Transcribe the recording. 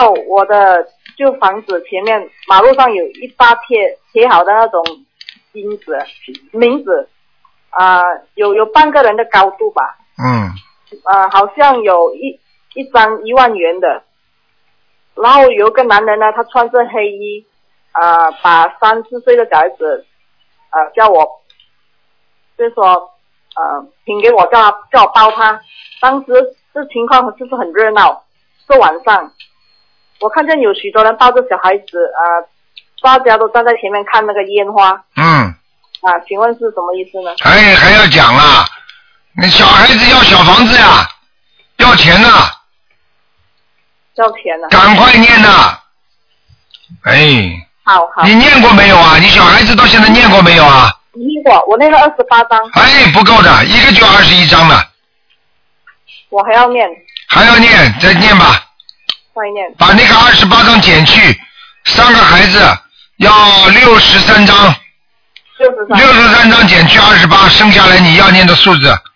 后我的旧房子前面马路上有一大贴好的那种名字，有半个人的高度吧。好像有一张1万元的。然后有一个男人呢，他穿着黑衣，把3、4岁的小孩子，叫我，就是说，请给我叫我抱他。当时这情况就是很热闹，是晚上，我看见有许多人抱着小孩子，大家都站在前面看那个烟花。请问是什么意思呢？ 还要讲啊？那小孩子要小房子呀，要钱呐。 要钱呢？ 赶快念呐！ 好。 你念过没有啊？你小孩子到现在念过没有啊？ 念过，我念了28章。 不够的，一个就21章了。 我还要念。 再念吧。 再念。 把那个28章减去，3个孩子要63章。63章减去28，剩下来你要念的数字。